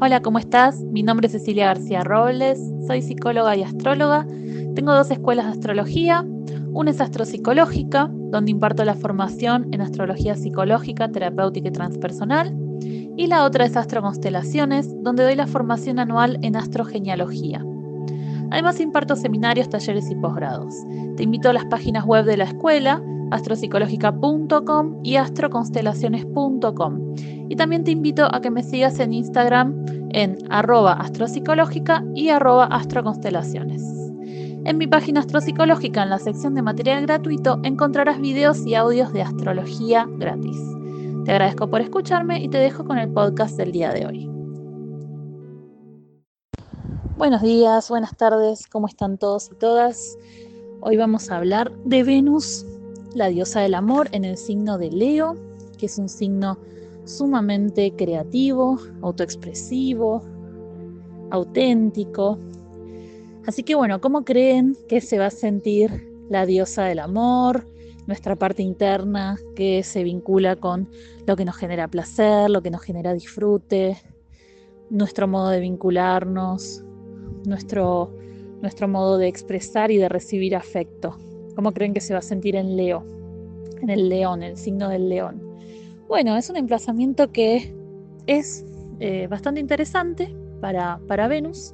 Hola, ¿cómo estás? Mi nombre es Cecilia García Robles, soy psicóloga y astróloga. Tengo 2 escuelas de astrología. Una es astropsicológica, donde imparto la formación en astrología psicológica, terapéutica y transpersonal. Y la otra es astroconstelaciones, donde doy la formación anual en astrogenealogía. Además imparto seminarios, talleres y posgrados. Te invito a las páginas web de la escuela, astropsicológica.com y astroconstelaciones.com. Y también te invito a que me sigas en Instagram en @astropsicológica y @astroconstelaciones. En mi página Astropsicológica, en la sección de material gratuito, encontrarás videos y audios de astrología gratis. Te agradezco por escucharme y te dejo con el podcast del día de hoy. Buenos días, buenas tardes, ¿cómo están todos y todas? Hoy vamos a hablar de Venus, la diosa del amor, en el signo de Leo, que es un signo sumamente creativo, autoexpresivo, auténtico. Así que bueno, ¿cómo creen que se va a sentir la diosa del amor, nuestra parte interna que se vincula con lo que nos genera placer, lo que nos genera disfrute, nuestro modo de vincularnos, nuestro modo de expresar y de recibir afecto? ¿Cómo creen que se va a sentir en Leo, en el león, el signo del león? Bueno, es un emplazamiento que es bastante interesante para Venus,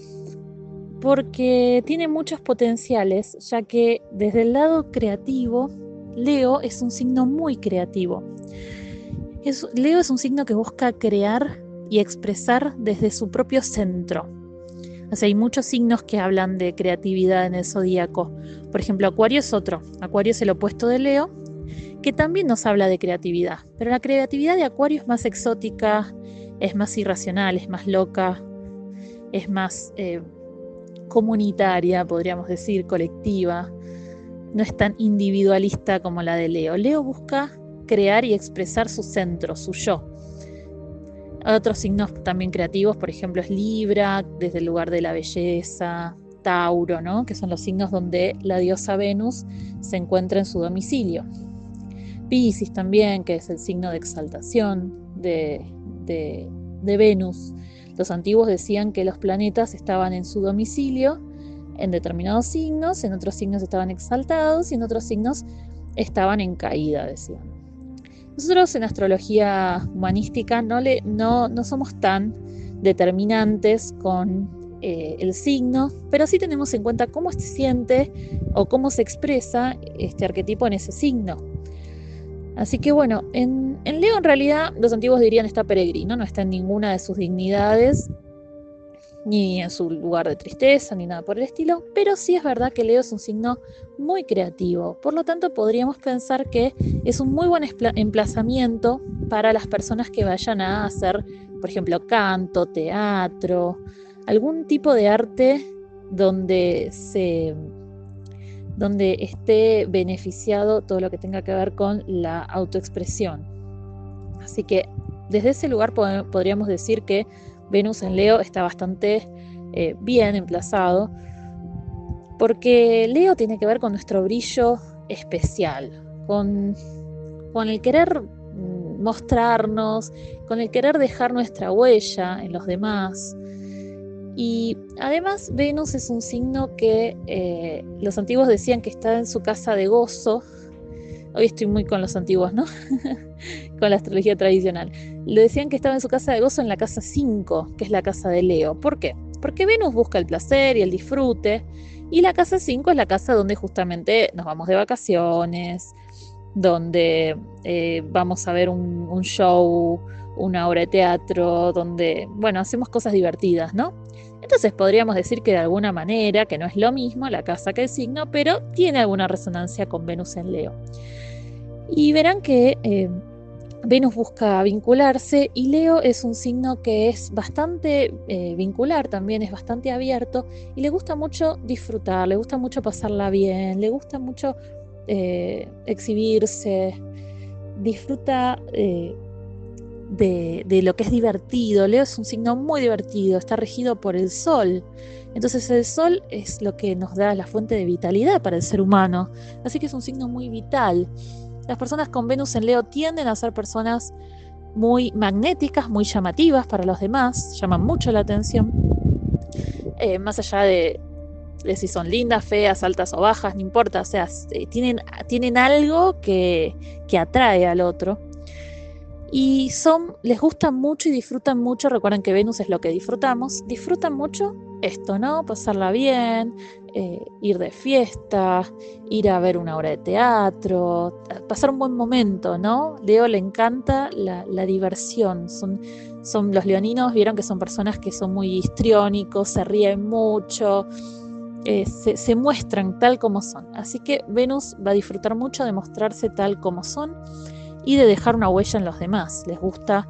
porque tiene muchos potenciales, ya que desde el lado creativo, Leo es un signo muy creativo. Leo es un signo que busca crear y expresar desde su propio centro. O sea, hay muchos signos que hablan de creatividad en el zodíaco. Por ejemplo, Acuario es otro. Acuario es el opuesto de Leo, que también nos habla de creatividad. Pero la creatividad de Acuario es más exótica, es más irracional, es más loca, es más comunitaria, podríamos decir, colectiva. No es tan individualista como la de Leo. Leo busca crear y expresar su centro, su yo. Otros signos también creativos, por ejemplo, es Libra, desde el lugar de la belleza, Tauro, ¿no? Que son los signos donde la diosa Venus se encuentra en su domicilio. Piscis también, que es el signo de exaltación de Venus. Los antiguos decían que los planetas estaban en su domicilio en determinados signos, en otros signos estaban exaltados y en otros signos estaban en caída, decían. Nosotros en astrología humanística no somos tan determinantes con el signo, pero sí tenemos en cuenta cómo se siente o cómo se expresa este arquetipo en ese signo. Así que bueno, en Leo en realidad los antiguos dirían está peregrino, no está en ninguna de sus dignidades, ni en su lugar de tristeza, ni nada por el estilo, pero sí es verdad que Leo es un signo muy creativo, por lo tanto podríamos pensar que es un muy buen emplazamiento para las personas que vayan a hacer, por ejemplo, canto, teatro, algún tipo de arte donde esté beneficiado todo lo que tenga que ver con la autoexpresión. Así que desde ese lugar podríamos decir que Venus en Leo está bastante bien emplazado, porque Leo tiene que ver con nuestro brillo especial, con el querer mostrarnos, con el querer dejar nuestra huella en los demás. Y además Venus es un signo que los antiguos decían que está en su casa de gozo. Hoy estoy muy con los antiguos, ¿no? Con la astrología tradicional. Le decían que estaba en su casa de gozo en la casa 5, que es la casa de Leo. ¿Por qué? Porque Venus busca el placer y el disfrute, y la casa 5 es la casa donde justamente nos vamos de vacaciones, donde vamos a ver un show, una obra de teatro, donde, bueno, hacemos cosas divertidas, ¿no? Entonces podríamos decir que de alguna manera, que no es lo mismo la casa que el signo, pero tiene alguna resonancia con Venus en Leo. Y verán que Venus busca vincularse y Leo es un signo que es bastante vincular también, es bastante abierto y le gusta mucho disfrutar, le gusta mucho pasarla bien, le gusta mucho exhibirse, disfruta de lo que es divertido. Leo es un signo muy divertido, está regido por el Sol. Entonces el Sol es lo que nos da la fuente de vitalidad para el ser humano, así que es un signo muy vital. Las personas con Venus en Leo tienden a ser personas muy magnéticas, muy llamativas para los demás, llaman mucho la atención, más allá de si son lindas, feas, altas o bajas, no importa, o sea, tienen algo que atrae al otro. Y les gustan mucho y disfrutan mucho, recuerden que Venus es lo que disfrutamos, disfrutan mucho esto, ¿no? Pasarla bien, ir de fiesta, ir a ver una obra de teatro, pasar un buen momento, ¿no? Leo le encanta la diversión, son los leoninos, vieron que son personas que son muy histriónicos, se ríen mucho, se muestran tal como son, así que Venus va a disfrutar mucho de mostrarse tal como son y de dejar una huella en los demás. Les gusta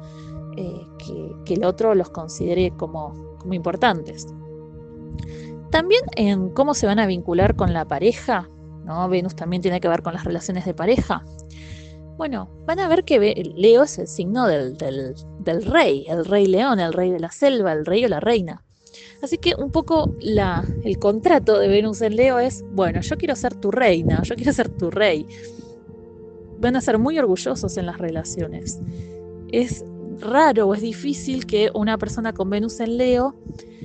que el otro los considere como importantes. También en cómo se van a vincular con la pareja, ¿no? Venus también tiene que ver con las relaciones de pareja. Bueno, van a ver que Leo es el signo del rey, el rey león, el rey de la selva, el rey o la reina. Así que un poco el contrato de Venus en Leo es, bueno, yo quiero ser tu reina, yo quiero ser tu rey. Van a ser muy orgullosos en las relaciones. Es raro o es difícil que una persona con Venus en Leo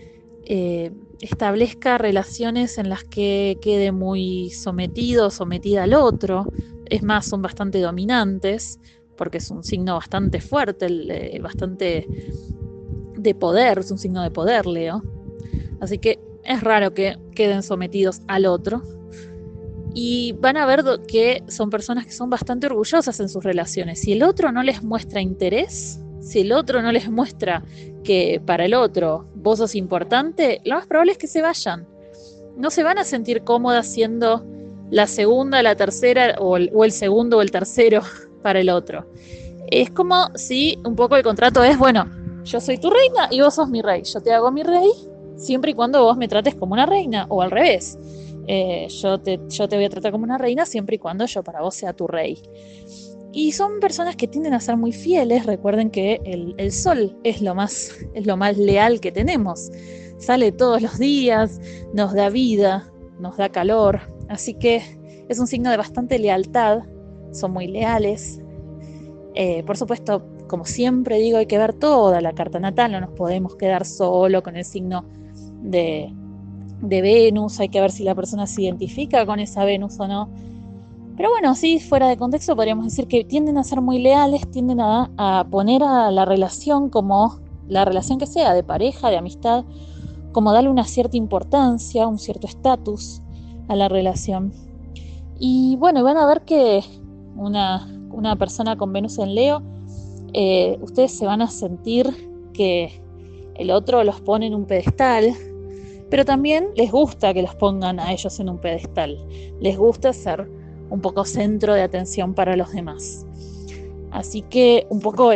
establezca relaciones en las que quede muy sometido o sometida al otro. Es más, son bastante dominantes, porque es un signo bastante fuerte, bastante de poder, es un signo de poder, Leo. Así que es raro que queden sometidos al otro. Y van a ver que son personas que son bastante orgullosas en sus relaciones. Si el otro no les muestra interés, si el otro no les muestra que para el otro vos sos importante, lo más probable es que se vayan. No se van a sentir cómodas siendo la segunda, la tercera o el segundo o el tercero para el otro. Es como si un poco el contrato es, bueno, yo soy tu reina y vos sos mi rey. Yo te hago mi rey siempre y cuando vos me trates como una reina, o al revés. Yo te voy a tratar como una reina siempre y cuando yo para vos sea tu rey. Y son personas que tienden a ser muy fieles. Recuerden que el sol es lo más leal que tenemos. Sale todos los días, nos da vida, nos da calor. Así que es un signo de bastante lealtad. Son muy leales. Por supuesto, como siempre digo, hay que ver toda la carta natal. No nos podemos quedar solo con el signo de Venus. Hay que ver si la persona se identifica con esa Venus o no. Pero bueno, sí, fuera de contexto podríamos decir que tienden a ser muy leales, tienden a poner a la relación, como la relación que sea, de pareja, de amistad, como darle una cierta importancia, un cierto estatus a la relación. Y bueno, van a ver que una persona con Venus en Leo, ustedes se van a sentir que el otro los pone en un pedestal, pero también les gusta que los pongan a ellos en un pedestal. Les gusta ser un poco centro de atención para los demás. Así que un poco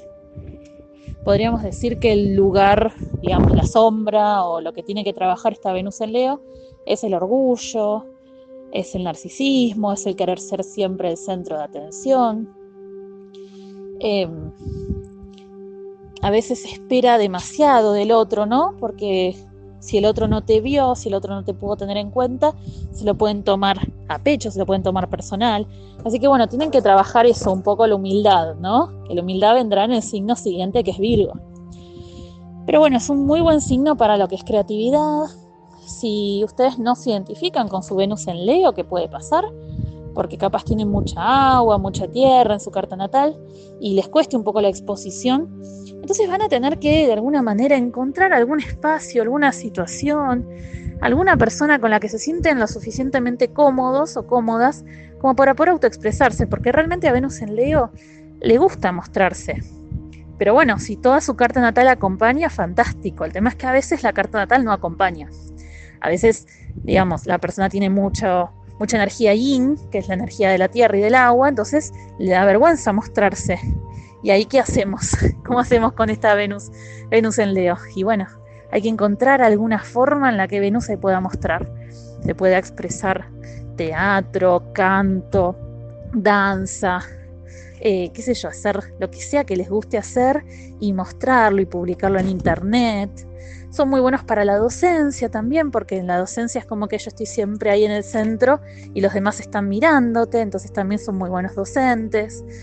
podríamos decir que el lugar, digamos, la sombra o lo que tiene que trabajar esta Venus en Leo es el orgullo, es el narcisismo, es el querer ser siempre el centro de atención. A veces espera demasiado del otro, ¿no? Porque si el otro no te vio, si el otro no te pudo tener en cuenta, se lo pueden tomar a pecho, se lo pueden tomar personal. Así que bueno, tienen que trabajar eso, un poco la humildad, ¿no? Que la humildad vendrá en el signo siguiente, que es Virgo. Pero bueno, es un muy buen signo para lo que es creatividad. Si ustedes no se identifican con su Venus en Leo, ¿qué puede pasar? Porque capaz tienen mucha agua, mucha tierra en su carta natal y les cueste un poco la exposición. Entonces van a tener que de alguna manera encontrar algún espacio, alguna situación, alguna persona con la que se sienten lo suficientemente cómodos o cómodas como para poder autoexpresarse, porque realmente a Venus en Leo le gusta mostrarse. Pero bueno, si toda su carta natal acompaña, fantástico. El tema es que a veces la carta natal no acompaña. A veces, digamos, la persona tiene mucha energía yin, que es la energía de la tierra y del agua, entonces le da vergüenza mostrarse. ¿Y ahí qué hacemos? ¿Cómo hacemos con esta Venus en Leo? Y bueno, hay que encontrar alguna forma en la que Venus se pueda mostrar. Se pueda expresar teatro, canto, danza, qué sé yo, hacer lo que sea que les guste hacer y mostrarlo y publicarlo en internet. Son muy buenos para la docencia también, porque en la docencia es como que yo estoy siempre ahí en el centro y los demás están mirándote, entonces también son muy buenos docentes.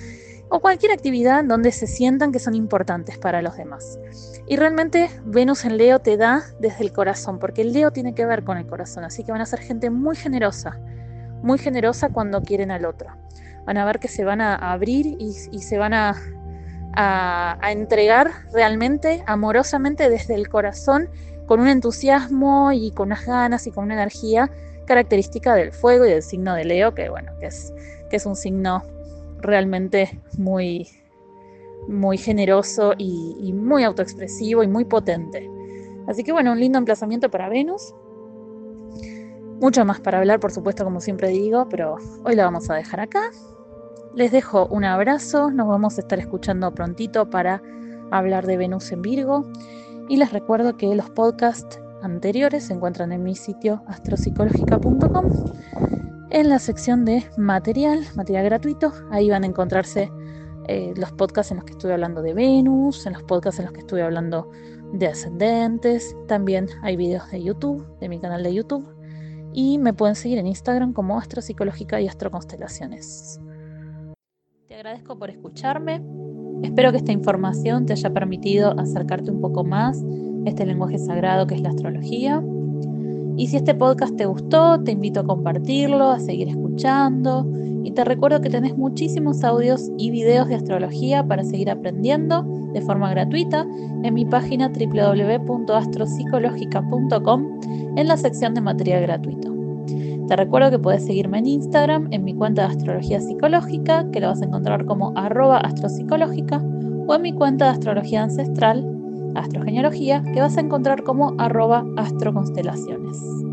o cualquier actividad donde se sientan que son importantes para los demás. Y realmente Venus en Leo te da desde el corazón, porque el Leo tiene que ver con el corazón, así que van a ser gente muy generosa cuando quieren al otro. Van a ver que se van a abrir y se van a entregar realmente, amorosamente desde el corazón, con un entusiasmo y con unas ganas y con una energía característica del fuego y del signo de Leo, que es un signo realmente muy, muy generoso y muy autoexpresivo y muy potente. Así que un lindo emplazamiento para Venus. Mucho más para hablar, por supuesto, como siempre digo, pero hoy la vamos a dejar acá. Les dejo un abrazo, nos vamos a estar escuchando prontito para hablar de Venus en Virgo. Y les recuerdo que los podcasts anteriores se encuentran en mi sitio astropsicologica.com en la sección de material gratuito. Ahí van a encontrarse los podcasts en los que estuve hablando de Venus, en los podcasts en los que estuve hablando de ascendentes. También hay videos de YouTube, de mi canal de YouTube. Y me pueden seguir en Instagram como Astropsicológica y Astroconstelaciones. Te agradezco por escucharme. Espero que esta información te haya permitido acercarte un poco más a este lenguaje sagrado que es la astrología. Y si este podcast te gustó, te invito a compartirlo, a seguir escuchando. Y te recuerdo que tenés muchísimos audios y videos de astrología para seguir aprendiendo de forma gratuita en mi página www.astropsicologica.com en la sección de material gratuito. Te recuerdo que puedes seguirme en Instagram en mi cuenta de astrología psicológica, que la vas a encontrar como @astropsicológica, o en mi cuenta de astrología ancestral, astrogenealogía, que vas a encontrar como @astroconstelaciones.